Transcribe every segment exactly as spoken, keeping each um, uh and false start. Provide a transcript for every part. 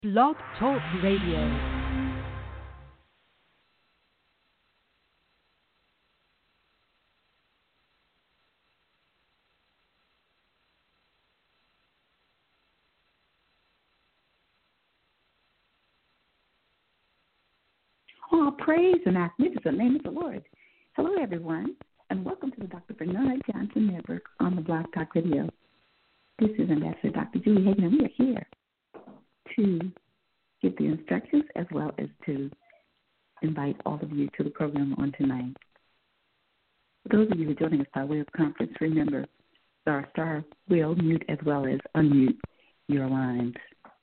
Blog Talk Radio. All praise the magnificent name of the Lord. Hello, everyone, and welcome to the Doctor Bernard Johnson Network on the Blog Talk Radio. This is Ambassador Doctor Julie Hagan, and we are here to give the instructions as well as to invite all of you to the program on tonight. For those of you who are joining us by way of conference, remember, our star will mute as well as unmute your lines.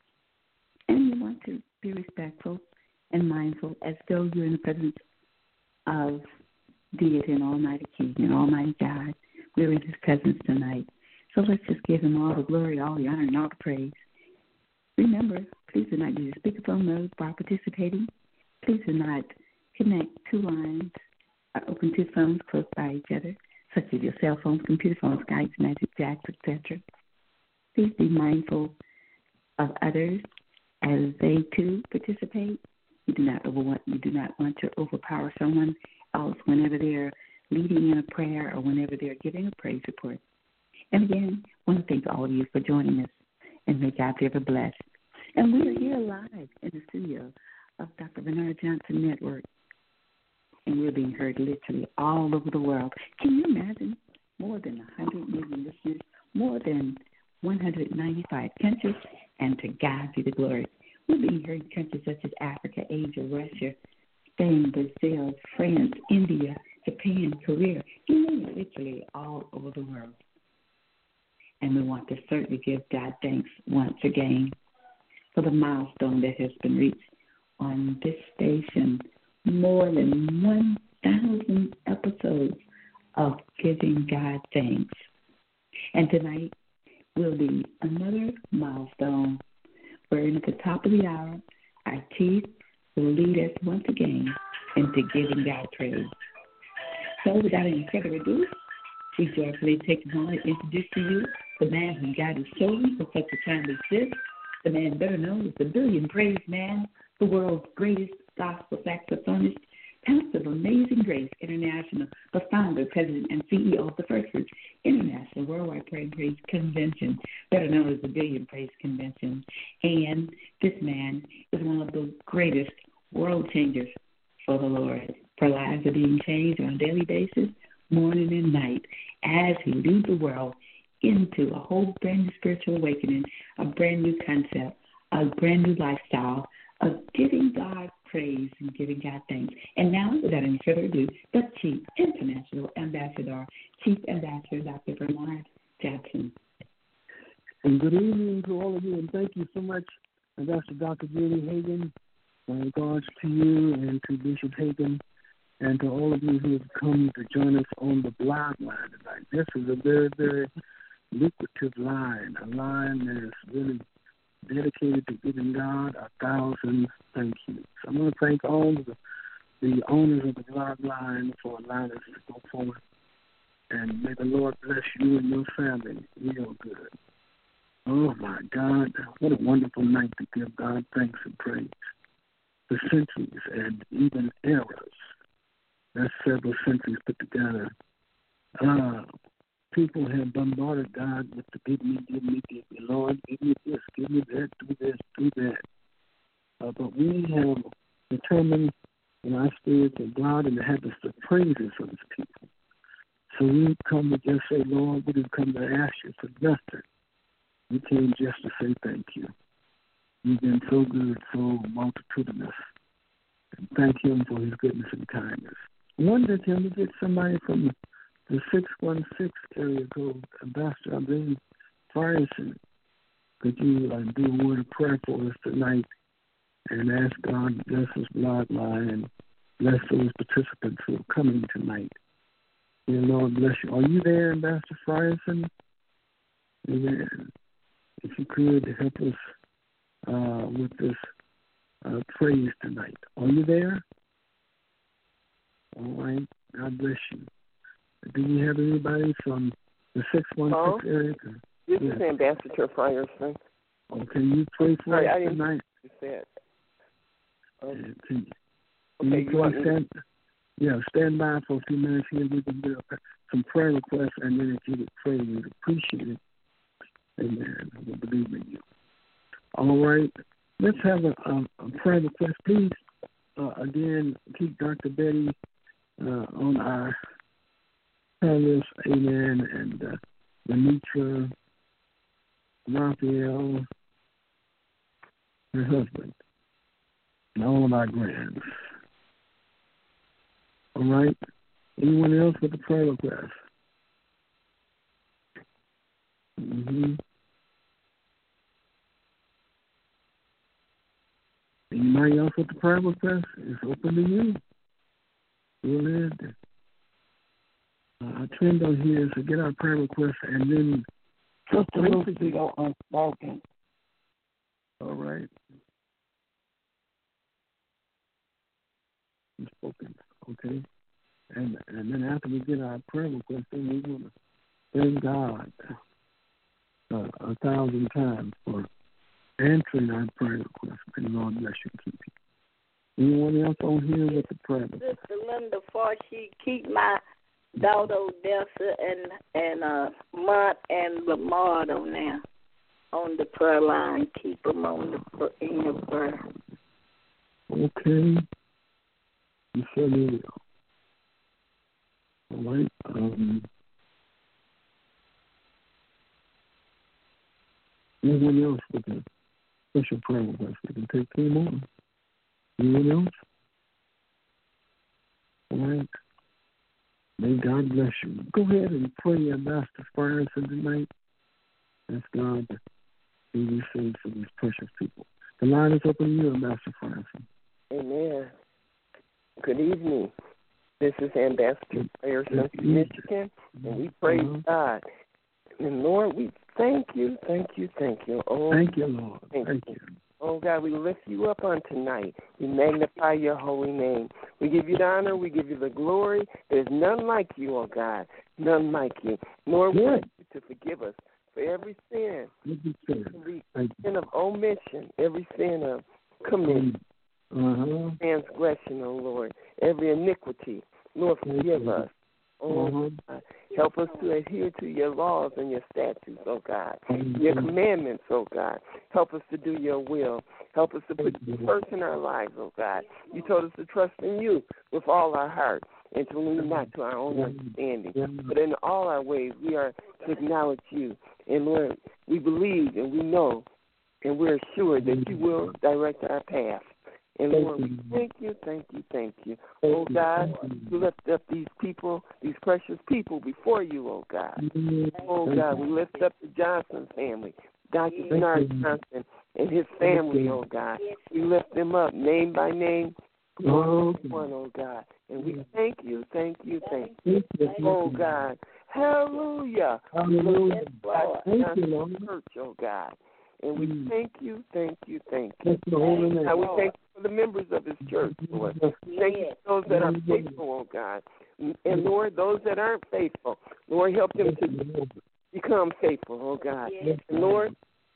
And you want to be respectful and mindful as though you're in the presence of deity and Almighty King and Almighty God. We're in His presence tonight. So let's just give Him all the glory, all the honor, and all the praise. Remember, please do not use speakerphone mode while participating. Please do not connect two lines or open two phones close by each other, such as your cell phones, computer phones, Skypes, Magic Jacks, et cetera. Please be mindful of others as they too participate. You do not overwhelm, you do not want to overpower someone else whenever they're leading in a prayer or whenever they're giving a praise report. And again, I want to thank all of you for joining us, and may God be ever blessed. And we are here live in the studio of Doctor Bernard Johnson Network, and we're being heard literally all over the world. Can you imagine more than one hundred million listeners, more than one hundred ninety-five countries, and to God be the glory. We're being heard in countries such as Africa, Asia, Russia, Spain, Brazil, France, India, Japan, Korea, you name it, literally all over the world. And we want to certainly give God thanks once again for the milestone that has been reached on this station. More than one thousand episodes of giving God thanks. And tonight will be another milestone wherein at the top of the hour, our chief will lead us once again into giving God praise. So without any further ado, we joyfully take a moment to introduce to you the man who God has chosen for such a time as this, the man better known as the billion praise man, the world's greatest gospel saxophonist, pastor of Amazing Grace International, the founder, president, and C E O of the First Fruits International Worldwide Prayer and Praise Convention, better known as the Billion Praise Convention. And this man is one of the greatest world changers for the Lord. For lives are being changed on a daily basis, morning and night, as he leads the world into a whole brand new spiritual awakening, a brand new concept, a brand new lifestyle of giving God praise and giving God thanks. And now, without any further ado, the Chief International Ambassador, Chief Ambassador Doctor Bernard Johnson. And good evening to all of you, and thank you so much, Ambassador Doctor Julie Hagan. My regards to you and to Bishop Hagan, and to all of you who have come to join us on the blog line tonight. This is a very, very lucrative line, a line that is really dedicated to giving God a thousand thank yous. So I want to thank all of the, the owners of the blog line for allowing us to go forward. And may the Lord bless you and your family real good. Oh, my God, what a wonderful night to give God thanks and praise. The centuries and even eras, that's several centuries put together. Uh, people have bombarded God with the give me, give me, give me, Lord, give me this, give me that, do this, do that. Uh, but we have determined in our spirit that God inhabits the praises of His people. So we come to just say, Lord, we didn't come to ask you for nothing. We came just to say thank you. You've been so good, so multitudinous. And thank Him for His goodness and kindness. I wonder, can we get somebody from the six one six area code, Ambassador Irene Frierson? Could you uh, do a word of prayer for us tonight and ask God to bless this blog line and bless those participants who are coming tonight? Dear Lord, bless you. Are you there, Ambassador Frierson? Amen. If you could help us uh, with this uh, praise tonight. Are you there? All right. God bless you. Do you have anybody from the six one six area? This yes. is Ambassador Frierson. Oh, can you pray for Sorry, us I didn't, tonight? You said. Um, Can, okay, can you you want please me stand, yeah, stand by for a few minutes here. We can get some prayer requests, and then if you would pray, we'd appreciate it. Amen. We believe in you. All right. Let's have a, a, a prayer request. Please, uh, again, keep Doctor Betty uh, on our prayer list. Amen. And uh, Lenitra, Raphael, her husband, and all of our grands. All right. Anyone else with a prayer request? Mm-hmm. Anybody else with the prayer request? It's open to you. Go ahead. Uh, our trend on here is to get our prayer requests and then Sister Lucy go unspoken. All right. Unspoken. Okay. And and then after we get our prayer request, then we want to thank God uh, a thousand times for answering our prayer request. May the Lord bless you and keep you. Anyone else on here with the prayer request? Sister Linda Farshie, keep my daughter Odessa and and uh, Mont and Lamar on there on the prayer line. Keep them on the in your prayer. Okay. You certainly will. All right. Um, anyone else with a special prayer request? We can take two more. Anyone else? All right. May God bless you. Go ahead and pray Ambassador Farnson tonight. Ask God to be you saved for these precious people. The line is open to you, Ambassador Farnson. Amen. Good evening. This is Ambassador Farnson from Michigan, and we praise uh-huh. God. And Lord, we thank you, thank you, thank you. Oh, thank you, Lord. Thank, thank you. you. Oh, God, we lift you up on tonight. We magnify your holy name. We give you the honor. We give you the glory. There's none like you, oh, God, none like you. Lord, we want you to forgive us for every sin, every sin of omission, every sin of commission, uh-huh. transgression, oh, Lord, every iniquity. Lord, forgive us. Oh, uh-huh. God. Help us to adhere to your laws and your statutes, oh God, mm-hmm. your commandments, oh God. Help us to do your will. Help us to put you first in our lives, oh God. You told us to trust in you with all our heart and to lean not to our own understanding. But in all our ways, we are to acknowledge you. And Lord, we believe and we know and we're assured that you will direct our path. And Lord, we thank you, thank you, thank you. Oh, God, we lift up these people, these precious people before you, oh, God. Oh, God, we lift up the Johnson family, Doctor Bernard Johnson and his family, oh, God. We lift them up name by name, one by one, oh, God. And we thank you, thank you, thank you. Oh, God. Hallelujah. Hallelujah. Thank you, Lord. Church, oh, God. And we mm. thank you, thank you, thank you. And we thank you for the members of his church, Lord. Thank you for those that are faithful, oh God. And Lord, those that aren't faithful, Lord, help them to become faithful, oh God. And Lord,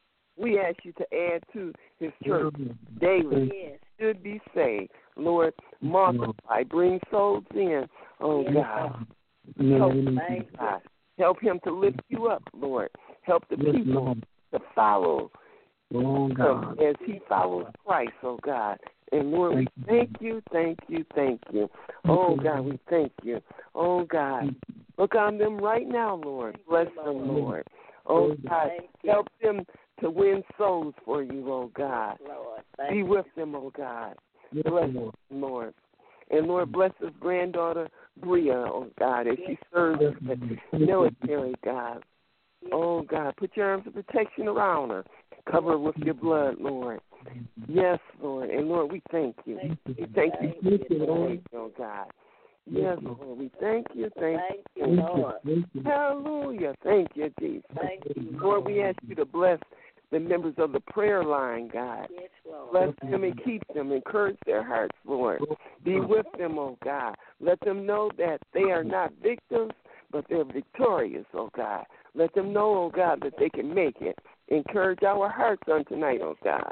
we ask you to add to his church daily. Should be saved. Lord, multiply, bring souls in, oh God. Help, God. Help him to lift you up, Lord. Help the people to follow oh, God. as he follows Christ, oh God. And Lord, we thank you, thank you, thank you. Oh God, we thank you. Oh God, look on them right now, Lord. Bless them, Lord. Oh God, help them to win souls for you, oh God. Be with them, oh God. Bless them, Lord. And Lord, bless his granddaughter, Bria, oh God, as she serves the military, God. Oh, God, put your arms of protection around her. Cover her with your blood, Lord. Yes, Lord. And, Lord, we thank you. We thank you for your glory, oh, God. Yes, Lord. We thank you, thank you, Lord. Hallelujah. Thank you, Jesus. Lord, we ask you to bless the members of the prayer line, God. Bless them and keep them. Encourage their hearts, Lord. Be with them, oh, God. Let them know that they are not victims, but they're victorious, oh, God. Let them know, oh, God, that they can make it. Encourage our hearts on tonight, oh, God.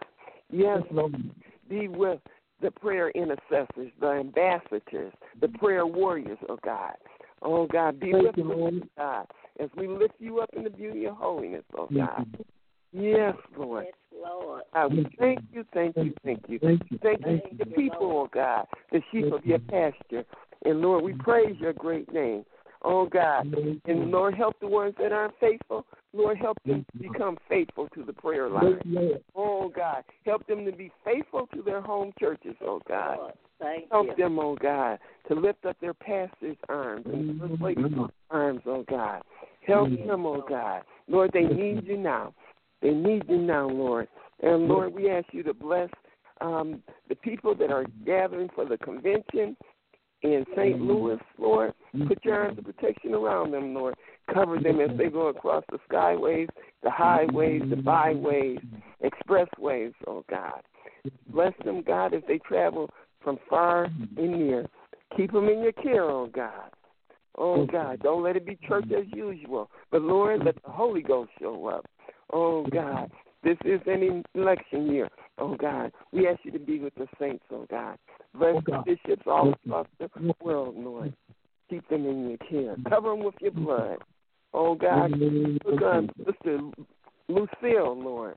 Yes, Lord. Be with the prayer intercessors, the ambassadors, the prayer warriors, oh God. Oh, God, be with us, God, as we lift you up in the beauty of holiness, oh God. Yes, Lord. Yes, Lord. God, we thank you, thank you, thank you. Thank you, thank you for the people, oh God, the sheep of your pasture. And, Lord, we praise your great name. Oh, God. And, Lord, help the ones that aren't faithful. Lord, help them become faithful to the prayer line. Oh, God. Help them to be faithful to their home churches, oh God. Help you. them, oh God, to lift up their pastors' arms and first lady's arms, oh God. Help them, oh God. Lord, they need you now. They need you now, Lord. And, Lord, we ask you to bless um, the people that are gathering for the convention in Saint Louis, Lord. Put your arms of protection around them, Lord. Cover them as they go across the skyways, the highways, the byways, expressways, oh God. Bless them, God, as they travel from far and near. Keep them in your care, oh God. Oh God, don't let it be church as usual. But Lord, let the Holy Ghost show up. Oh God, this is an election year. Oh God, we ask you to be with the saints, oh God. Bless the bishops all across the world, Lord. Keep them in your care. Cover them with your blood. Oh God, look on Sister Lucille, Lord.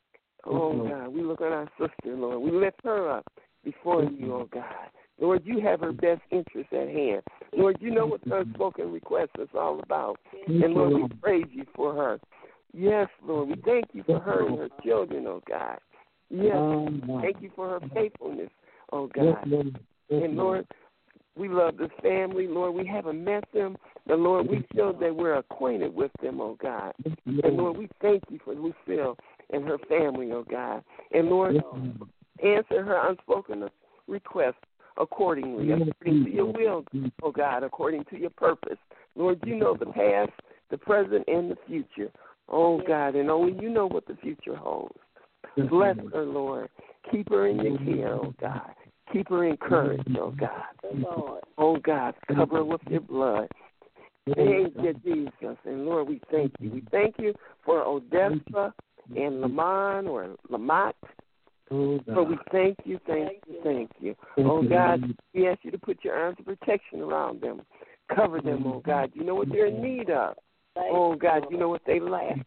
Oh God, we look on our sister, Lord. We lift her up before you, oh God. Lord, you have her best interest at hand. Lord, you know what the unspoken request is all about. And Lord, we praise you for her. Yes, Lord, we thank you for her and her children, oh God. Yes, thank you for her faithfulness, oh God. And Lord, we love this family. Lord, we haven't met them, but Lord, we feel that we're acquainted with them, oh God. And Lord, we thank you for Lucille and her family, oh God. And Lord, answer her unspoken request accordingly, according to your will, oh God, according to your purpose. Lord, you know the past, the present, and the future, oh God, and only you know what the future holds. Bless her, Lord. Keep her in your care, oh God. Keep her encouraged, oh God. Oh God, cover her with your blood. Thank you, Jesus. And Lord, we thank you. We thank you for Odessa and Lamont or Lamont. Oh, but we thank you, thank you, thank you. Oh, God, we ask you to put your arms of protection around them. Cover them, oh, God. You know what they're in need of. Oh, God, you know what they lack.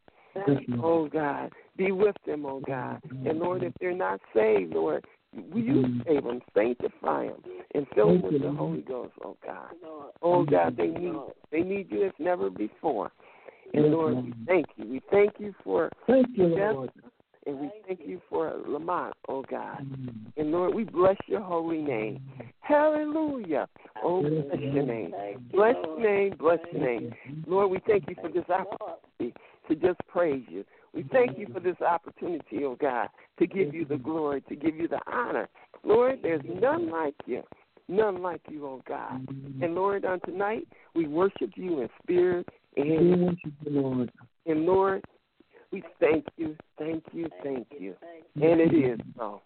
Oh, God, be with them, oh, God. And, Lord, if they're not saved, Lord, will you save them, sanctify them, and fill them with the Holy Ghost, oh, God. Oh, God, they need they need you as never before. And, Lord, we thank you. We thank you for thank you, Lord. And we thank you for Lamont, oh God. And Lord, we bless your holy name. Hallelujah. Oh, bless your name. Bless your name, bless your name. Lord, we thank you for this opportunity to just praise you. We thank you for this opportunity, oh God, to give you the glory, to give you the honor. Lord, there's none like you. None like you, oh God. And Lord, on tonight, we worship you in spirit and Lord. And Lord, we thank you, thank you, thank you. And it is so.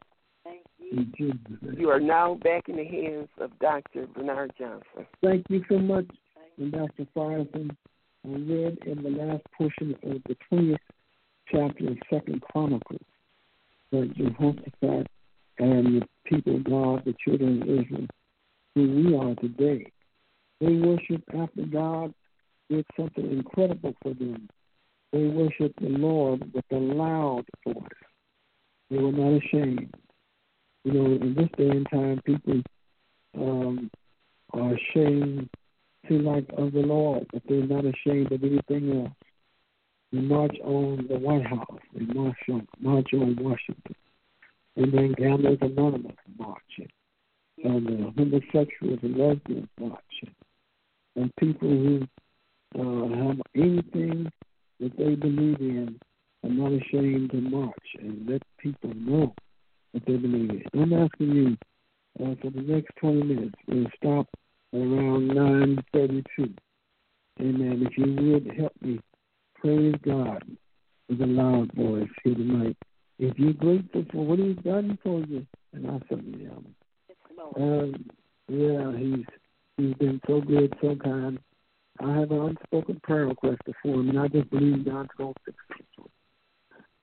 You are now back in the hands of Doctor Bernard Johnson. Thank you so much, Doctor Farson. I read in the last portion of the twentieth chapter of Second Chronicles that Jehoshaphat and the people of God, the children of Israel, who we are today, they worship after God did something incredible for them. They worshiped the Lord with a loud voice. They were not ashamed. You know, in this day and time, people um, are ashamed to like of the Lord, but they're not ashamed of anything else. They march on the White House. They march on, march on Washington. And then Gamblers Anonymous marching. And uh, homosexuals and lesbians marching. And people who uh, have anything that they believe in are not ashamed to march and let people know what they believe in. I'm asking you uh, for the next twenty minutes. We'll stop around nine thirty-two. Amen. If you would help me praise God with a loud voice here tonight. If you're grateful for what He's done for you, and I certainly am. Um, yeah, He's He's been so good, so kind. I have an unspoken prayer request before Him, and I just believe God's going to fix it.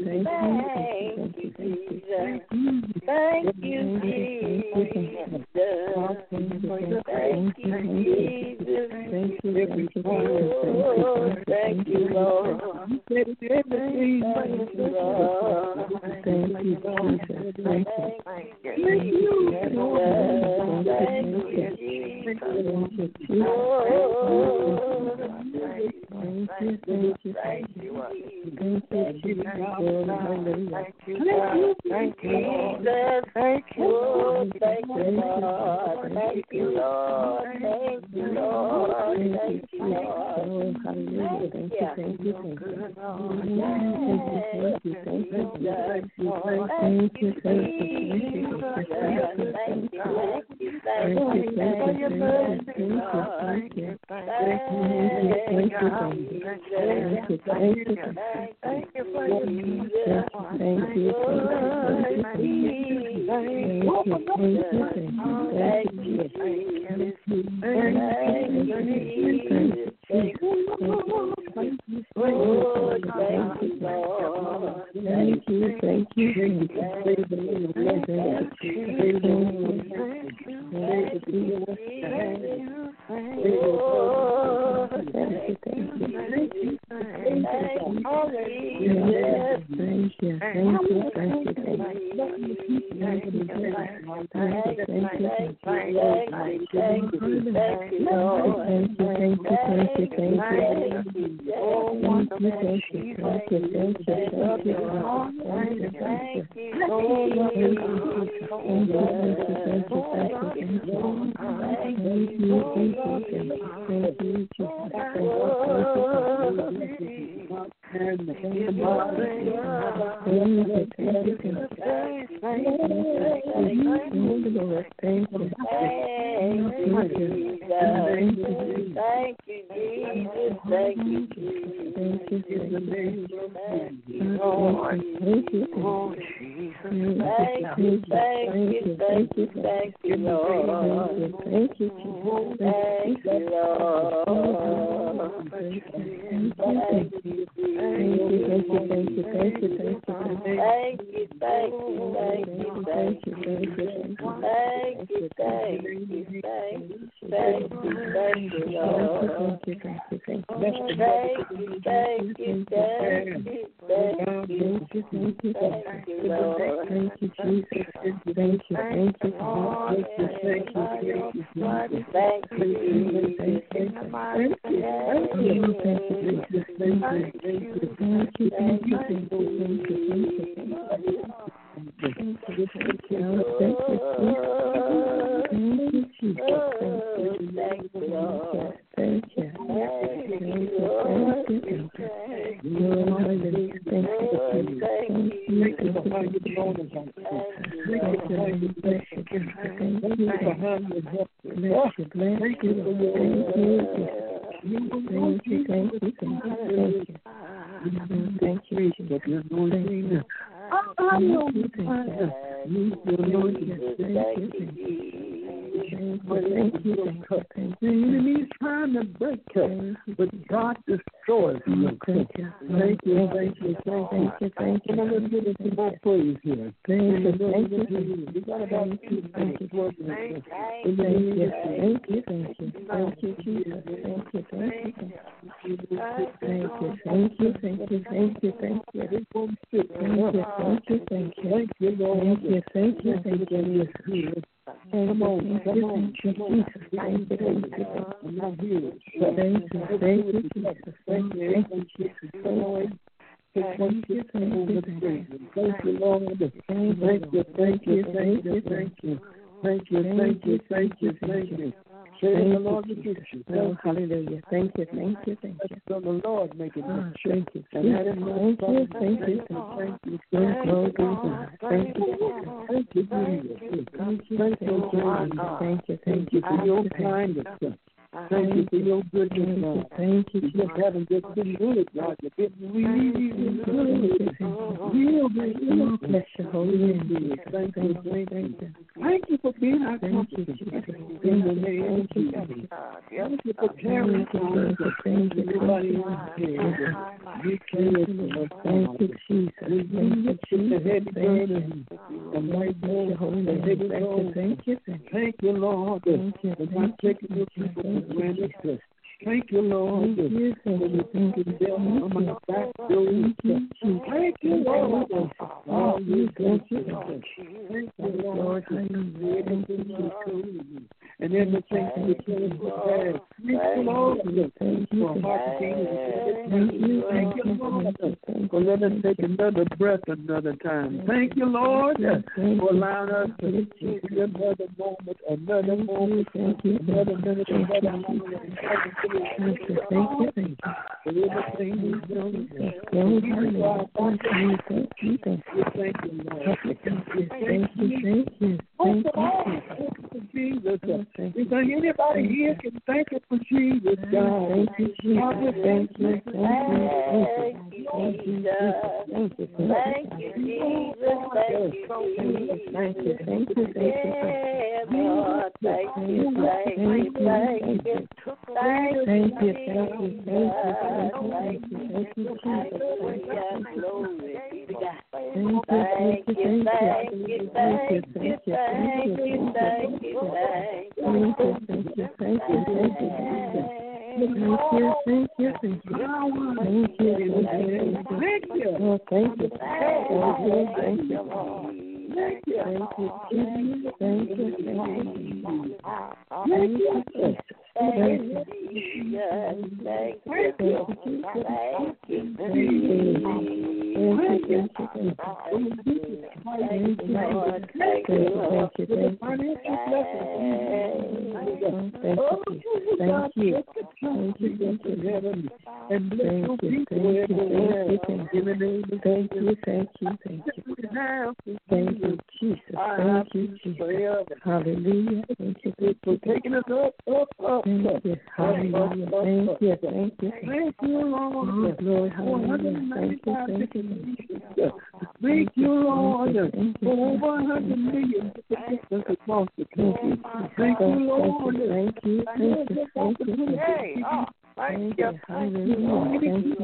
Thank you, Jesus. Thank you, Jesus. Thank you, Jesus. Thank you, Oh, thank you, Lord. Thank you, Lord. Thank you, Jesus. Thank you. Thank you, Jesus. Thank you, Jesus. Thank you, thank you, Thank you, Thank you, Jesus. Thank you, God. Thank you, Jesus. Thank you, Lord. Thank you, Lord. Thank you, Lord. Thank you, Lord. Thank you, Lord. Hallelujah. Thank you, thank you, thank you. Thank you, thank you, thank you. Thank you, thank you, thank you. Thank you, thank you, thank you. Thank you, thank you, thank you. Thank you, thank you, thank you for your peace. Thank you, thank you, thank you, and everything to the children of God. Thank you, Lord, for heart Thank you, thank you, Lord, for letting us take another breath another time. Thank you, Lord, for allowing us to see another moment, another moment, another minute, another moment. Thank you, thank you, thank you. For everything you've done. Thank you, Lord. Thank you, thank you, thank you. Thank you, Lord. Thank you, thank you, thank you. Thank you for Jesus. Is there anybody here can thank you for Jesus, God? Thank you, Jesus. Thank you, thank you, thank you, thank you, thank you, Jesus. Thank you, Jesus. Thank you, thank you, thank you, Lord. Thank you, thank you, thank you, thank you, thank you, thank you, thank you, thank you, Jesus. Glory be to God. Thank you, thank you, thank you, thank you, thank you, thank you, thank you, thank you, thank you, thank you, thank you, thank you, thank you, thank you. Thank you, thank you, thank you. Thank you, thank you, thank you. Oh, thank you, thank you, thank you, Lord. Thank you, thank you, Jesus. Thank you, thank you. Thank you, Jesus. Thank you, Jesus. Thank you, thank you, thank you, thank you, thank you. Thank you, Lord. Thank you, Lord. Thank you, thank you. Thank you. Thank you, thank you, heaven. And bless your people everywhere. Thank you, thank you, thank you, thank you. Thank you, Jesus. Thank you, Jesus. Hallelujah. Thank you for taking us up, up, up. Thank you. Hallelujah. Thank you, thank you. Thank you, Lord. Glory, hallelujah. Thank you, thank you. Thank you, Lord. For over one hundred million us across the country. Thank you, Lord. Thank you, thank you, thank you. Hey, oh, thank you. Hallelujah. Thank you,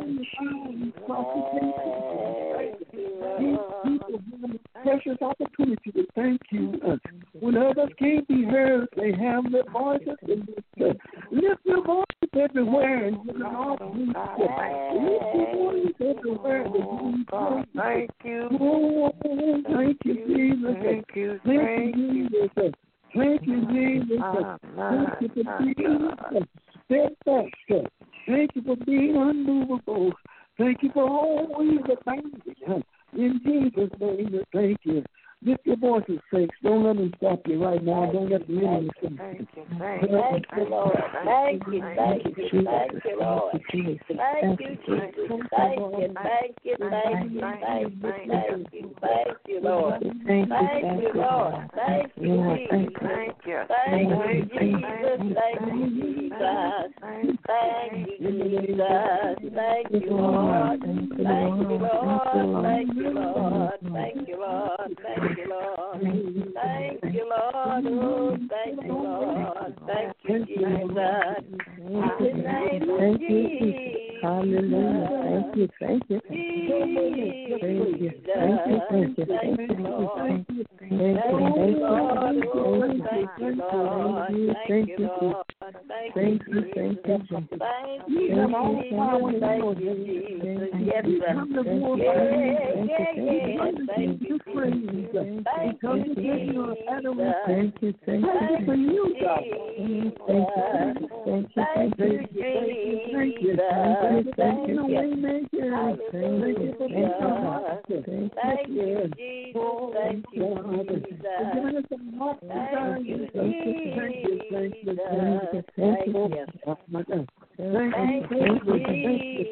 Jesus. Precious opportunity to thank you. When others can't be heard, they have their voices. Lift your voices everywhere and give an offering. Lift your voices everywhere. Thank you. Oh, thank you, Jesus. Thank you, thank you, Jesus. Thank you, Jesus. Thank you for being steadfast. Thank you for being unmovable. Thank you for always abounding. In Jesus' name, thank you. Lift your voices, sakes. Don't let them stop you right now. Don't let the enemy stop you. Thank you, thank you, Lord. Thank you, thank you, thank you, Lord. Thank you, Jesus. Thank you, thank you, thank you, thank you, thank you, thank you, thank you, Lord. Thank you, Lord. Thank you, Jesus. Thank you, thank you, Jesus. Thank you, Jesus. Thank you, Jesus. Thank you, Lord. Thank you, Lord. Thank you, Lord. Thank you, Lord. Thank you, Lord. Thank you, Lord. Oh, thank you, Lord. Thank you, Jesus. In the name of Jesus. Hallelujah. Thank you, thank you. Thank you, thank you, thank you, thank you, Lord. Thank you, thank you, Lord. Oh, thank you, Lord. Thank you, Lord. Thank you, thank you, thank you. Thank you, thank you, Jesus. Yes, sir. Yeah, yeah, yeah. Thank you, Jesus. Thank you, Jesus. Thank you, thank you for you, God. Thank you, thank you, thank you, Jesus. Thank you, thank you, thank you, thank you, thank you, thank you, Jesus. Thank you, Jesus. Thank you, thank you, thank you, thank you, thank you, thank you, thank you. Thank you, Jesus.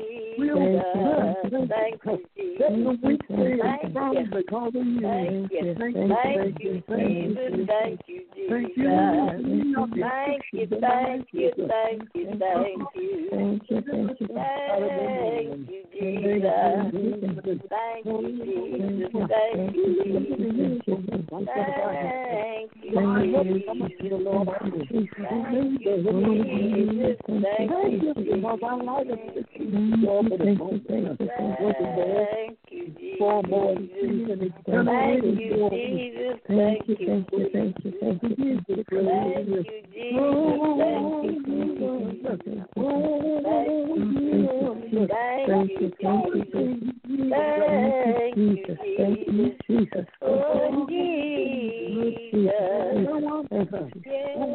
Thank you, Jesus. Thank you, because of you. Thank you, thank you, thank you, Jesus. Thank you, Jesus. Thank you, thank you, thank you, thank you, thank you. Thank you, thank you, thank you, Jesus. Thank you, Jesus. Thank you, Jesus. Thank you, Jesus. Thank you, Lord. Thank you, Jesus. Thank you, Jesus. Thank you, Jesus. Thank you, Jesus. Thank you, thank you, thank you, thank you. Thank you, Jesus. Thank you, Jesus. Thank you, thank you, thank you. Thank you, Jesus. Oh, Jesus.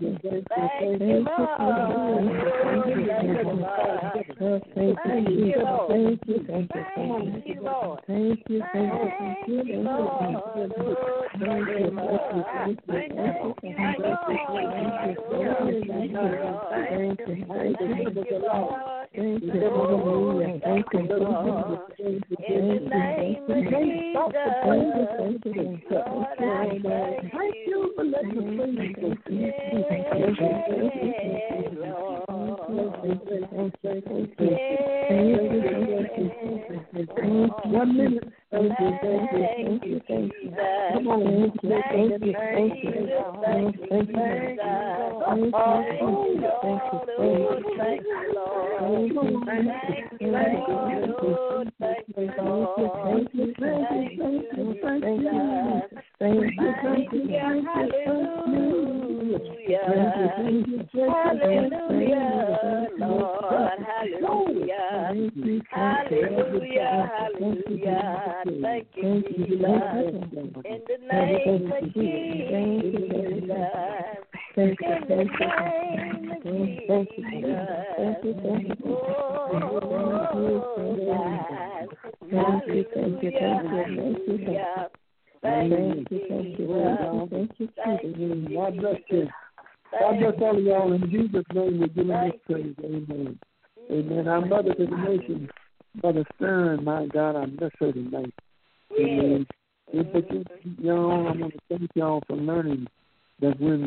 you, thank you, Thank you, Lord. Thank you, Lord. Thank you, Thank you, Lord. thank you, thank you, Thank you, Lord. Thank you, Lord. Thank you, Lord. thank you, Lord. Thank you, Lord. In the name of Jesus, Lord, I thank you. thank you for letting us One minute. Thank you, thank you, thank you, thank you. Come on, thank you, thank you, thank you, thank you, thank you, thank you, thank you, Lord. Thank you, Jesus. In the name of Jesus. Thank you, thank you, thank you, thank you, thank you, thank you, thank you, thank you, thank you, thank you, thank you, thank you, thank you, thank you, thank you, God bless you. God bless all of y'all. In Jesus' name, we're giving this praise. Amen. Amen. Our mother to the nation, Mother Stern, my God, I miss her tonight. Amen. But you, y'all, I want to thank y'all for learning that when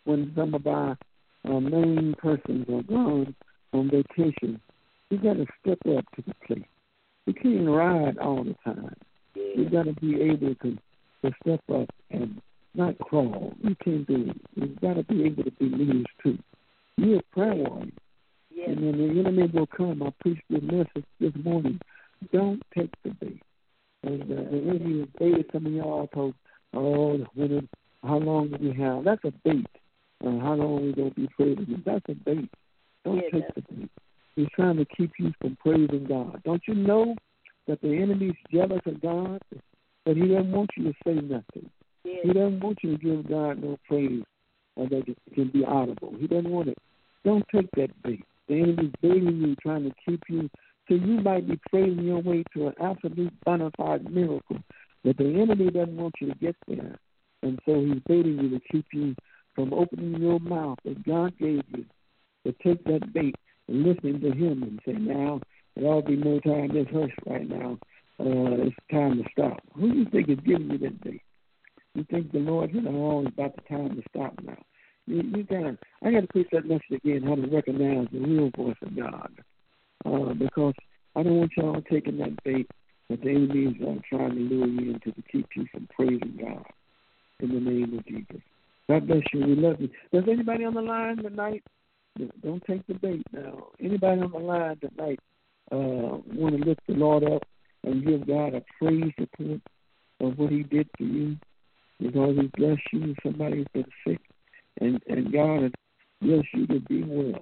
when some of our uh, main persons are gone on vacation, we got to step up to the plate. We can't ride all the time. We got to be able to, to step up and not crawl. We can't do it. We've got to be able to be leaders too. You're a prayer warrior. Yes. And then the enemy will come. I preached this message this morning. Don't take the bait. And uh, the enemy has baited some of y'all told, oh, when it, how long do we have? That's a bait. Uh, how long are we going to be praising him? That's a bait. Don't yes. take the bait. He's trying to keep you from praising God. Don't you know that the enemy's jealous of God? But he doesn't want you to say nothing. Yes. He doesn't want you to give God no praise or that it can be audible. He doesn't want it. Don't take that bait. The enemy's baiting you, trying to keep you, so you might be praising your way to an absolute bona fide miracle. But the enemy doesn't want you to get there. And so he's baiting you to keep you from opening your mouth that God gave you, to take that bait and listening to him and say, now, it ought to be no time this hush right now. Uh, it's time to stop. Who do you think is giving you that bait? You think the Lord, you know, oh, it's about the time to stop now. You, you gotta, I got to preach that message again, how to recognize the real voice of God. Uh, because I don't want y'all taking that bait that the enemy is uh, trying to lure you into to keep you from praising God in the name of Jesus. God bless you. We love you. Does anybody on the line tonight? Don't take the bait now. Anybody on the line tonight uh, want to lift the Lord up and give God a praise report of what he did for you? Because he blessed you. Somebody's been sick. And, and God has blessed you to be well.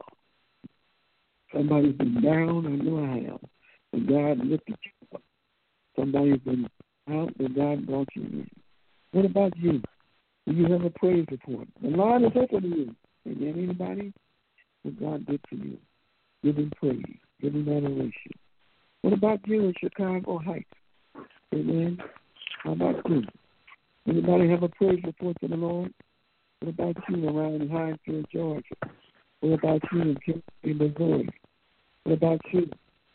Somebody's been down, I know I have. And God lifted you up. Somebody's been out, and God brought you in. What about you? Do you have a praise report? The Lord is open to you. Amen. Anybody? What God did for you. Give him praise. Give him adoration. What about you in Chicago Heights? Amen. How about you? Anybody have a praise report to the Lord? What about you around Hinesville, Georgia? What about you in Kentucky, Missouri? What about you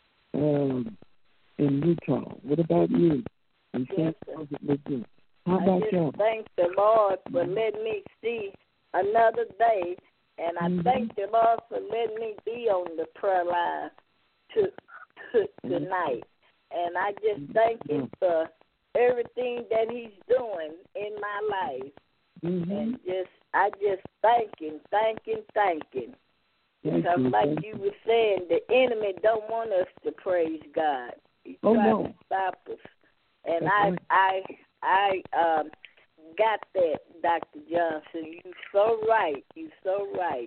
um, in Utah? What about you in Yes, Saint Louis? How about I just y'all? thank the Lord for letting me see another day, and I mm-hmm. thank the Lord for letting me be on the prayer line to, to, tonight. And I just thank him for everything that he's doing in my life. Mm-hmm. And just, I just thank him, thank him, thank him. Thank because you, like thank you were saying, the enemy don't want us to praise God. He oh, tries no. to stop us. And That's I, right. I, I um, got that, Doctor Johnson. You're so right. You're so right.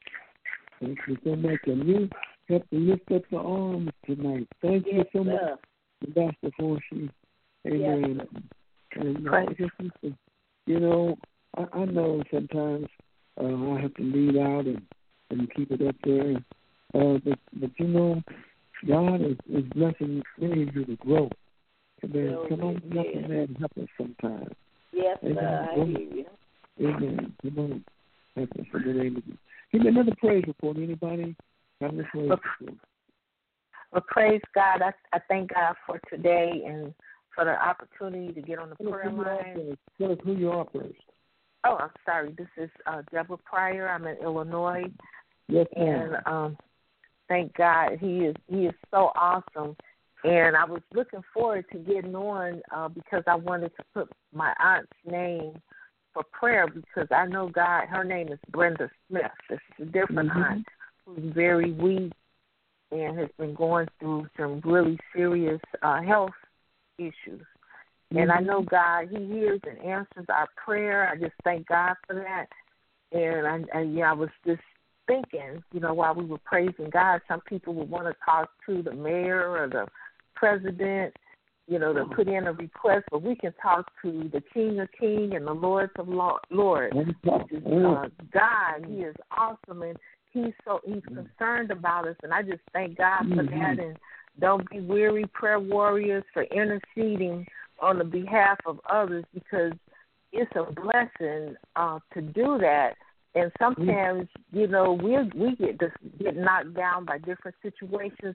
Thank you so much. And you have to lift up the arms tonight. Thank yes, you so sir. much, Pastor Forsey. Amen. Yes, and uh, just, you know, I, I know sometimes uh, I have to lead out and, and keep it up there. Uh, but, but, you know, God is, is blessing many of you to grow. Amen. Oh, Come on, yes. nothing man help us sometimes. Yes, Amen. sir. I hear you. Amen. Come on. Help us in the name of Jesus. Give me another praise report. Anybody have a praise report? Well, praise God. I, I thank God for today and for the opportunity to get on the Tell prayer line. Tell us who you are first. Oh, I'm sorry. This is uh, Deborah Pryor. I'm in Illinois. Yes, ma'am. And um, thank God, he is he is so awesome. And I was looking forward to getting on uh, because I wanted to put my aunt's name for prayer because I know God. Her name is Brenda Smith. This is a different mm-hmm. aunt who's very weak and has been going through some really serious uh, health issues. Mm-hmm. And I know God, he hears and answers our prayer. I just thank God for that. And I, I, yeah, I was just thinking, you know, while we were praising God, some people would want to talk to the mayor or the president, you know, to put in a request, but we can talk to the King of Kings and the Lord of Lords, which is uh, God. He is awesome, and he's so he's concerned about us, and I just thank God for mm-hmm. that. And don't be weary, prayer warriors, for interceding on the behalf of others because it's a blessing uh, to do that. And sometimes, you know, we we get just get knocked down by different situations,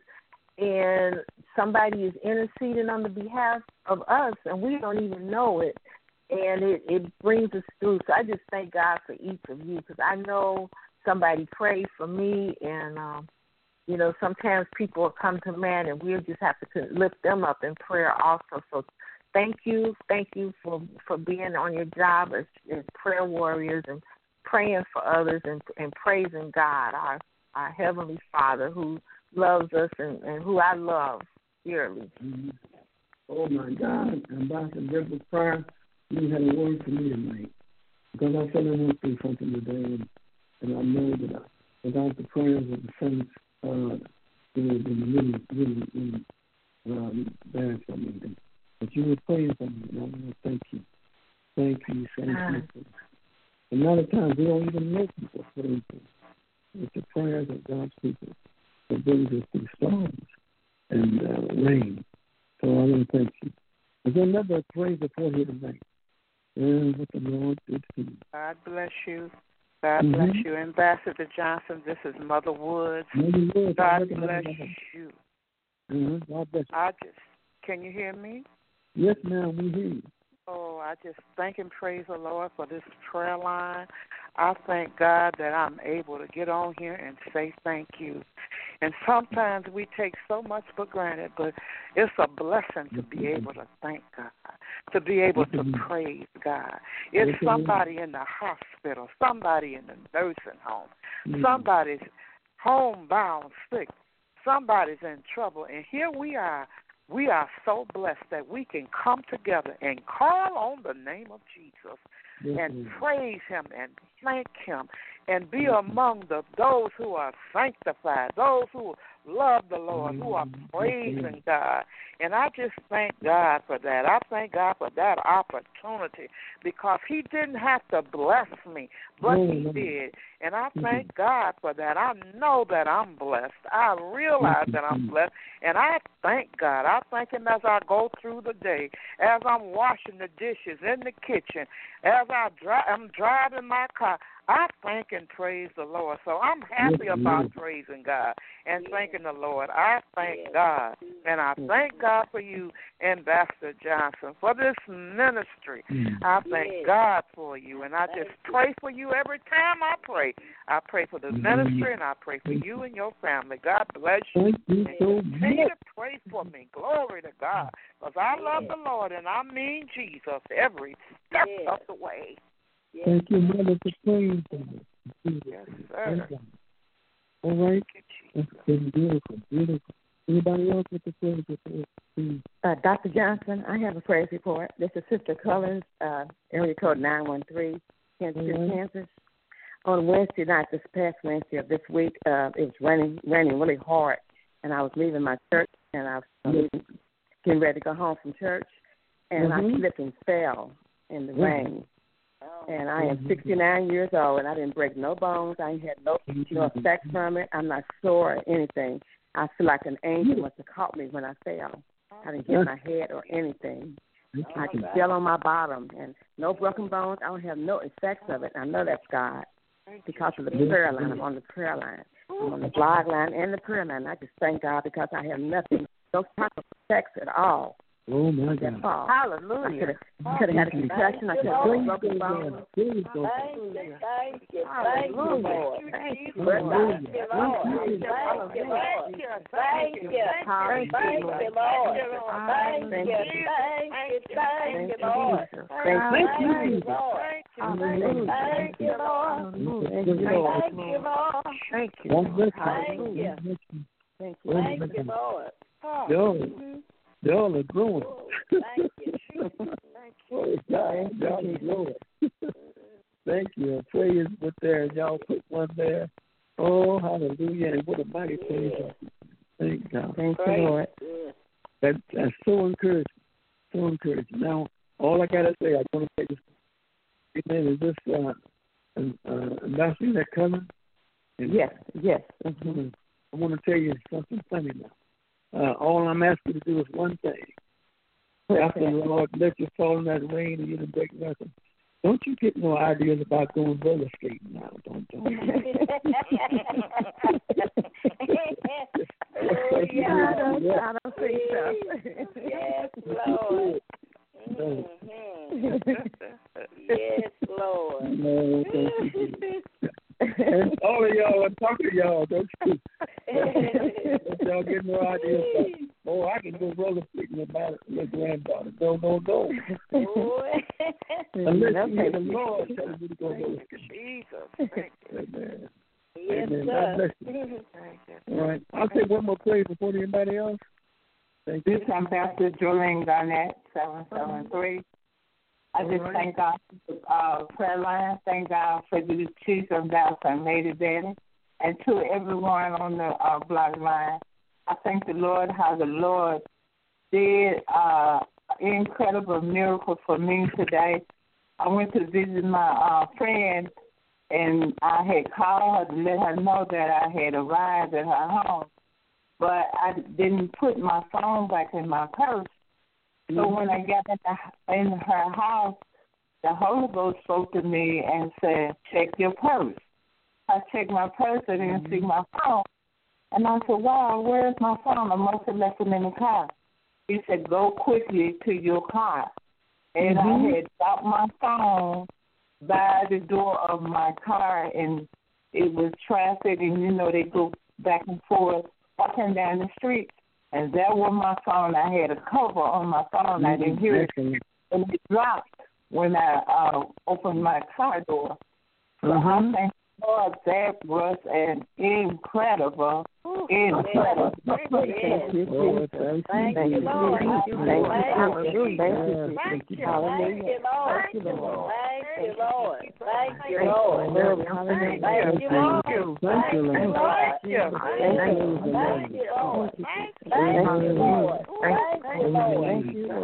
and somebody is interceding on the behalf of us, and we don't even know it. and it, it brings us through. So I just thank God for each of you, because I know somebody prayed for me, and, um, you know, sometimes people will come to man, and we'll just have to lift them up in prayer also. So thank you. Thank you for, for being on your job as, as prayer warriors and praying for others and, and praising God, our, our Heavenly Father, who loves us and, and who I love dearly. Mm-hmm. Oh, my God. Ambassador Deborah Pryor, you had a word for me tonight, because I felt I went through something today, and, and I know that I, without the prayers of the saints, uh, it would have been really, really, really um, bad for me. But you were praying for me, and I want to thank you. Thank you, thank you. And a lot of times we don't even know people praying for us. It's the prayers of God's people that brings us through storms and uh, rain. So I want to thank you. Is there another praise report here tonight? And what the Lord did for you. God bless you. God mm-hmm. bless you. Ambassador Johnson, this is Mother Woods. Mother Woods. God bless you. Mm-hmm. God bless you. I just, can you hear me? Yes, ma'am, we hear you. Oh, I just thank and praise the Lord for this prayer line. I thank God that I'm able to get on here and say thank you. And sometimes we take so much for granted, but it's a blessing to be able to thank God, to be able to praise God. It's somebody in the hospital, somebody in the nursing home, somebody's homebound sick, somebody's in trouble, and here we are. We are so blessed that we can come together and call on the name of Jesus yes, and praise him and thank him and be among the those who are sanctified, those who love the Lord, who are praising God. And I just thank God for that. I thank God for that opportunity, because he didn't have to bless me, but he did. And I thank God for that. I know that I'm blessed. I realize that I'm blessed, and I thank God. I thank him as I go through the day, as I'm washing the dishes in the kitchen, as I dri- I'm driving my car. I thank and praise the Lord. So I'm happy about praising God and thanking the Lord. I thank God. And I thank God for you, Ambassador Johnson, for this ministry. I thank God for you. And I just pray for you every time I pray. I pray for the ministry, and I pray for you and your family. God bless you. And continue to pray for me. Glory to God. Because I love the Lord, and I mean Jesus every step of the way. Yes. Thank you, Mother, for praying for me. Yes, sir. All right. That's been beautiful, beautiful. Anybody else with the praise report, please? Uh, Doctor Johnson, I have a praise report. This is Sister Collins, uh, area code nine one three, Kansas City, mm-hmm. Kansas. On Wednesday night, this past Wednesday of this week, uh, it was raining, raining really hard, and I was leaving my church, and I was mm-hmm. getting ready to go home from church, and mm-hmm. I slipped and fell in the mm-hmm. rain. And I am sixty-nine years old, and I didn't break no bones. I ain't had no, no effects from it. I'm not sore or anything. I feel like an angel must have caught me when I fell. I didn't hit my head or anything. I can feel on my bottom, and no broken bones. I don't have no effects of it. I know that's God because of the prayer line. I'm on the prayer line. I'm on the blog line and the prayer line. I just thank God because I have nothing, no type of effects at all. Oh, my God. Hallelujah. I could have had a concussion. I could have had broken bones. Thank you, thank you, thank you, Lord. Thank you, Lord. Thank you, Lord. Thank you, Lord. Thank you, thank you, Lord. Thank you, thank you, thank you, Lord. Thank you, Lord. Thank you, Lord. Thank you, Lord. Thank you, Lord. Thank you. Thank you. Thank you, Lord. Yo. Y'all are growing. Oh, thank you. Thank you. God, y'all are growing. Thank you. A praise put there. Y'all put one there. Oh, hallelujah. And what a mighty praise. Yeah. Thank God. Thank you, Lord. That, that's so encouraging. So encouraging. Now, all I got to say, I want to say this. Amen. Is this uh, uh, Ambassador that coming? Yes, yes. Mm-hmm. I want to tell you something funny now. Uh, all I'm asking you to do is one thing. After the Lord let you fall in that rain and you didn't break nothing, don't you get no ideas about going roller skating now. Don't don't. Oh, yeah. I don't, I don't think so. Yes, Lord. Mm-hmm. Yes, Lord. No, thank you. And all of y'all, I'm talking to y'all, don't you? Don't y'all get no idea. Oh, I can go roller skating about it with your granddaughter. Go, go, go. Unless you hear the Lord telling you to go roller skating. Jesus. Amen. Yes, Amen. sir. God bless you. All right. I'll take one more praise before anybody else. Thank you. This is Ambassador Jolene Garnett, seven seven three. I just right. thank God for the uh, prayer line. Thank God for the chief of Dallas and Lady Betty. And to everyone on the uh, block line, I thank the Lord how the Lord did uh, incredible miracle for me today. I went to visit my uh, friend, and I had called her to let her know that I had arrived at her home. But I didn't put my phone back in my purse. So mm-hmm. when I got in, the, in her house, the Holy Ghost spoke to me and said, check your purse. I checked my purse. I didn't mm-hmm. see my phone. And I said, wow, where's my phone? I must have left it in the car. He said, go quickly to your car. And mm-hmm. I had dropped my phone by the door of my car, and it was traffic, and, you know, they go back and forth up and down the street, and there was my phone. I had a cover on my phone. Mm-hmm. I didn't hear it, and it dropped when I uh, opened my car door. So mm-hmm. I thank Lord, that was an incredible, incredible. Thank you, Lord. Thank you, Lord. Thank you, Lord. Thank you, Lord. Thank you, Lord. Thank you, Lord. Thank you, Lord. Thank you, Lord. Thank you, Lord. Thank you, Lord. Thank you, Lord. Thank you, Lord. Thank you, Lord. Thank you, Lord. Thank you,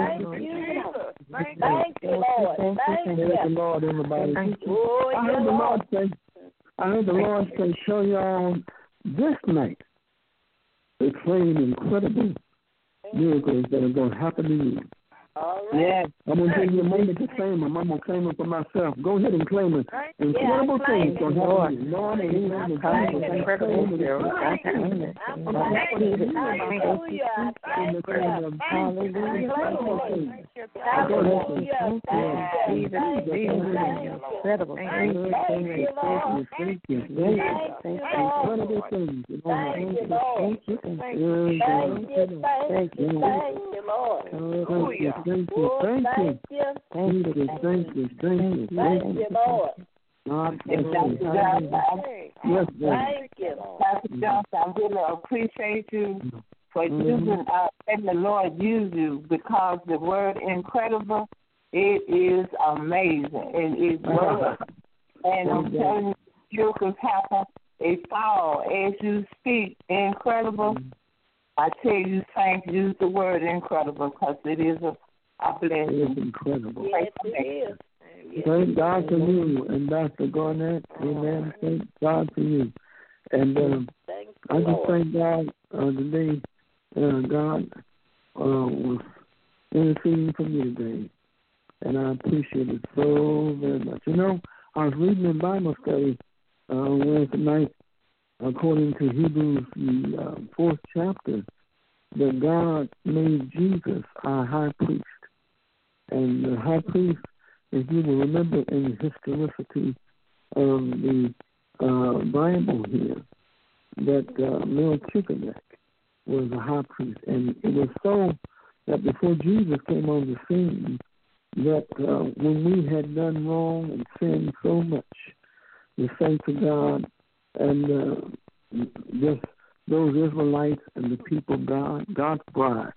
Lord. Thank you, Lord. Thank you, Lord, everybody. I heard the Lord say, I heard the Lord say, show y'all this night the same incredible miracles that are going to happen to you. All right. Yeah. I'm going to give you a moment to claim them. I'm going to claim them for myself. Go ahead and claim them. Incredible yeah, things going to happen to you. Lord, I'm claiming it. Incredible miracles. I claim it. Hallelujah. Hallelujah. Incredible things. Thank you. Incredible things. Thank you, Lord. Thank you. Thank you. Thank you. Thank you, Lord. Hallelujah. Thank you, thank you, thank you, thank you, thank you, thank you, thank you, Lord. God, thank you. Yes, thank you, Pastor Johnson. I really appreciate you for mm-hmm. using, uh, letting the Lord use you, because the word incredible, it is amazing and it's worth it. And I'm telling you, miracles happen. They fall as you speak. Incredible. I tell you, thank you. Use the word incredible, because it is a, a blessing. It is incredible. Yes, it is. Thank God for you, Ambassador Garnett. Amen. Thank God for you. And um, I just thank God uh, today. Uh, God uh, was interceding for me today, and I appreciate it so very much. You know, I was reading in Bible study uh, Wednesday night, according to Hebrews, the uh, fourth chapter, that God made Jesus our high priest. And the high priest, if you will remember in the historicity of the uh, Bible here, that uh, Melchizedek was a high priest. And it was so that before Jesus came on the scene, that uh, when we had done wrong and sinned so much, the saints of God, and uh, just those Israelites and the people of God, God's bride,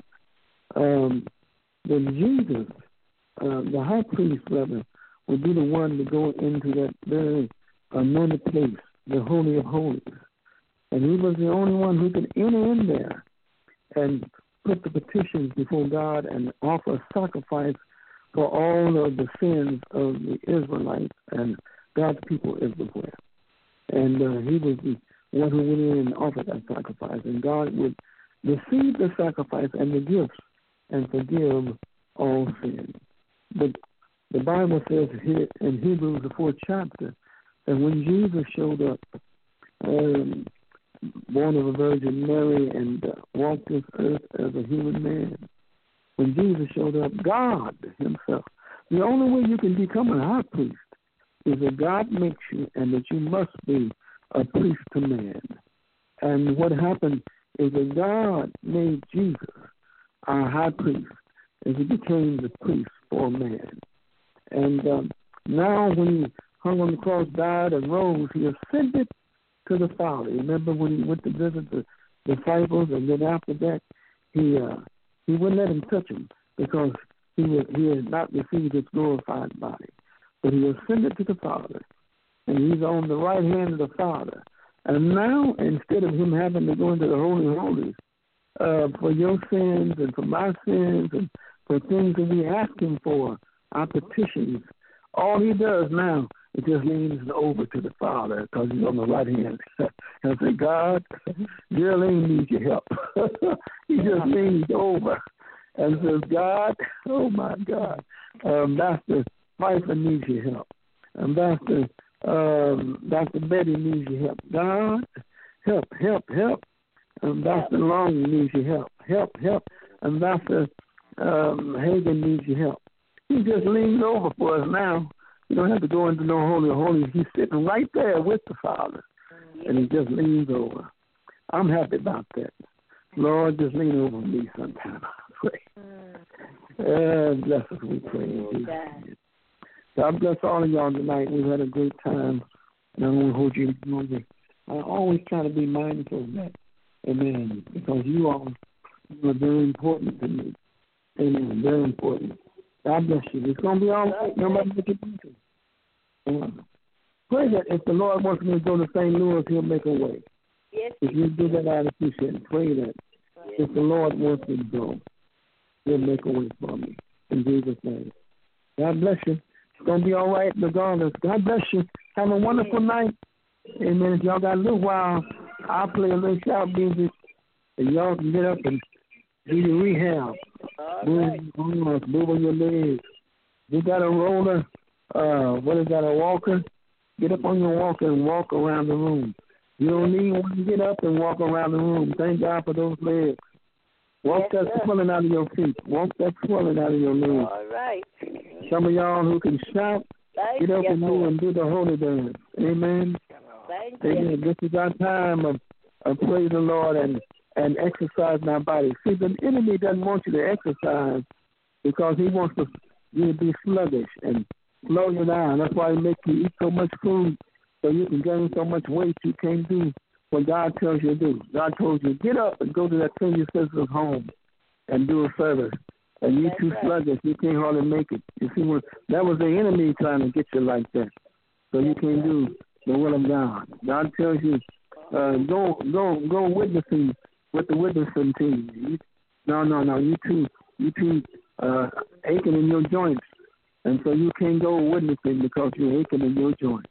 um, then Jesus, uh, the high priest, rather, would be the one to go into that very anointed place, the Holy of Holies. And he was the only one who could enter in there and put the petitions before God and offer a sacrifice for all of the sins of the Israelites and God's people everywhere. And uh, he was the one who went in and offered that sacrifice. And God would receive the sacrifice and the gifts and forgive all sin. But the Bible says here in Hebrews, the fourth chapter, that when Jesus showed up, um, born of a Virgin Mary, and uh, walked this earth as a human man, when Jesus showed up, God himself. The only way you can become a high priest is that God makes you and that you must be a priest to man. And what happened is that God made Jesus our high priest as he became the priest for man. And um, now when he hung on the cross, died, and rose, he ascended to the Father. Remember when he went to visit the disciples, and then after that, he uh, he wouldn't let them touch him because he was, he had not received his glorified body. But he ascended to the Father, and he's on the right hand of the Father. And now, instead of him having to go into the Holy of Holies uh, for your sins and for my sins and for things that we ask him for, our petitions, all he does now is just leans over to the Father because he's on the right hand and say, God, Geraldine needs your help. He just leans over and says, God, oh my God, um, Doctor Pfeiffer needs your help. And Doctor Um, Doctor Betty needs your help. God, help, help, help. Um, Doctor Long needs your help. Help, help. And Doctor Um, Hagen needs your help. He just leans over for us now. You don't have to go into no holy holy. He's sitting right there with the Father, and he just leans over. I'm happy about that. Lord, just lean over me sometime. I pray. Uh, bless us, we pray. In Jesus' name. God bless all of y'all tonight. We've had a great time, and I don't want to hold you longer. I always try to be mindful of that. Amen. Because you all are very important to me. Amen. Very important. God bless you. It's going to be all right, no matter what you do. Uh, pray that if the Lord wants me to go to Saint Louis, he'll make a way. Yes. If you do that, I'd appreciate it. Pray that if the Lord wants me to go, he'll make a way for me. In Jesus' name. God bless you. It's going to be all right regardless. God bless you. Have a wonderful night. Amen. If y'all got a little while, I'll play a little shout music, and y'all can get up and do your rehab. Move, right. move on your legs. You got a roller, uh, what is that, a walker? Get up on your walker and walk around the room. You don't need one to get up and walk around the room. Thank God for those legs. Walk yes, that sir. swelling out of your feet. Walk that swelling out of your legs. All right. Some of y'all who can shout, Thank get up you, and do and do the holy dance. Amen. Thank Amen. You. This is our time of, of praising the Lord and, and exercising our body. See, the enemy doesn't want you to exercise because he wants to, you to be sluggish and slow you down. That's why he makes you eat so much food so you can gain so much weight you can't do what God tells you to do. God told you, get up and go to that senior citizen's home and do a service. And you're too right. sluggish. You can't hardly make it. You see, when, that was the enemy trying to get you like that. So you can't do the will of God. God tells you, uh, go go, go witnessing with the witnessing team. You, no, no, no. You too, you too uh, aching in your joints. And so you can't go witnessing because you're aching in your joints.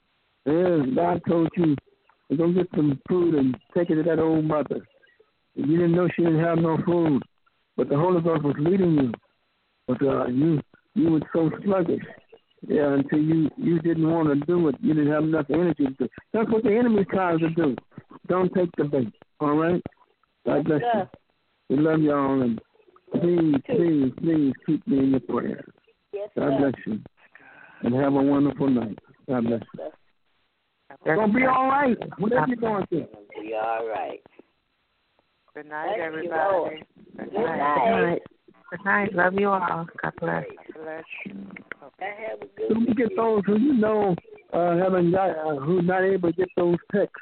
And God told you, go get some food and take it to that old mother. You didn't know she didn't have no food, but the Holy Ghost was leading you. But uh, you you were so sluggish, yeah, until you, you didn't want to do it. You didn't have enough energy to do it. That's what the enemy tries to do. Don't take the bait, all right? God bless you. We love y'all, and please, please, please keep me in your prayers. Yes, God bless you, and have a wonderful night. God bless you. It's going to be all right. Whatever you're going through. Be all right. Good night, Thank everybody. You, Good, Good night. night. Good night. Love you all. God bless. God bless you. Have a good Don't get those who you know uh, haven't got, uh, who's not able to get those texts.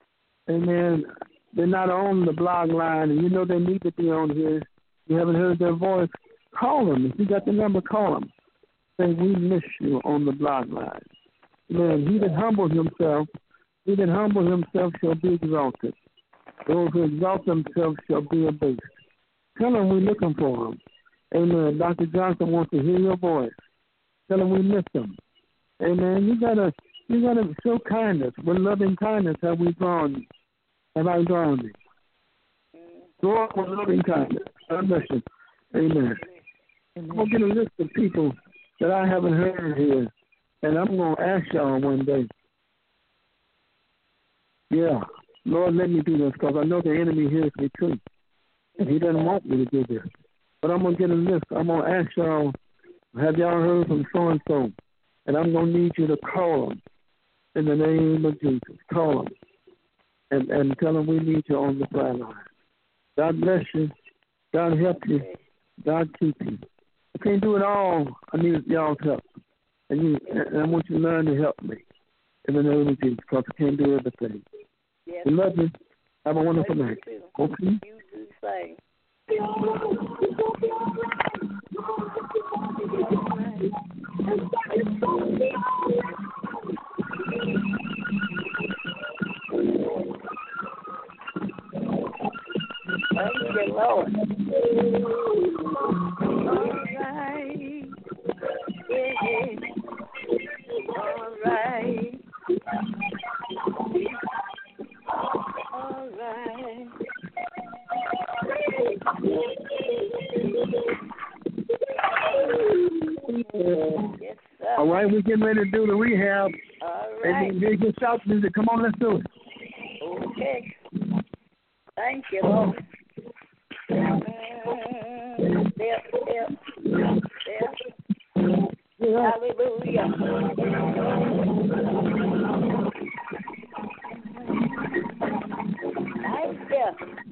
Amen. They're not on the blog line, and you know they need to be on here. You haven't heard their voice. Call them. If you got the number, call them. Say, we miss you on the blog line. Man, he that humbles himself, he that humbles himself shall be exalted. Those who exalt themselves shall be abased. Tell them we're looking for them. Amen. Doctor Johnson wants to hear your voice. Tell them we miss them. Amen. You gotta, you gotta show kindness. With loving kindness have we drawn you. Have I drawn you? Go up with loving kindness. God bless you. Amen. I'm gonna get a list of people that I haven't heard here. And I'm going to ask y'all one day, yeah, Lord, let me do this because I know the enemy hears me too. And he doesn't want me to do this. But I'm going to get a list. I'm going to ask y'all, have y'all heard from so-and-so? And I'm going to need you to call them in the name of Jesus. Call them and, and tell them we need you on the prayer line. God bless you. God help you. God keep you. I can't do it all. I need y'all's help. And, you, and I want you to learn to help me in the name of Jesus, because I can't do everything. Yes. We love you. Have a wonderful night. Okay? You do the same. Thank you, Lord. All right. Yeah, yeah. All right. All right. Yes, sir. All right, we're getting ready to do the rehab. All right. And then get shout music. Come on, let's do it. Okay. Thank you, Lord. Uh, step, step, step. Yeah. Hallelujah. Thank you.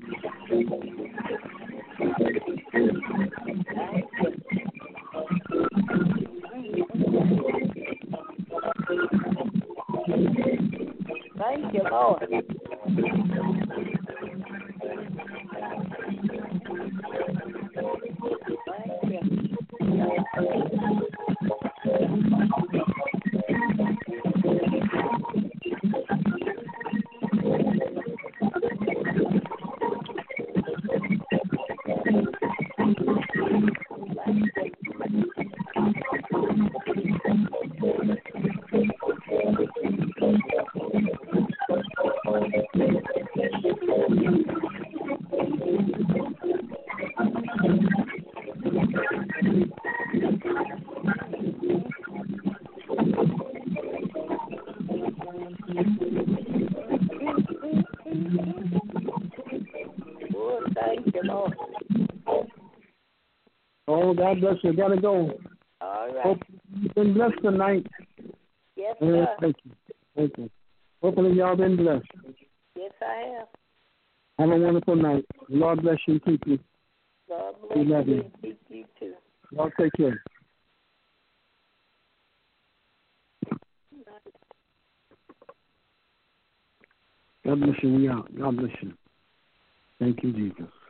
Thank you, Lord. Thank you. Oh, thank you, Lord. Oh, God bless you. Gotta go. All right. Hope you've been blessed tonight. Yes, Uh, sir. thank you. Thank you. Hopefully y'all been blessed. Yes, I have. Have a wonderful night. Lord bless you and keep you. God We bless love you you. and keep you too. Y'all take care. God bless you. We out. God bless you. Thank you, Jesus.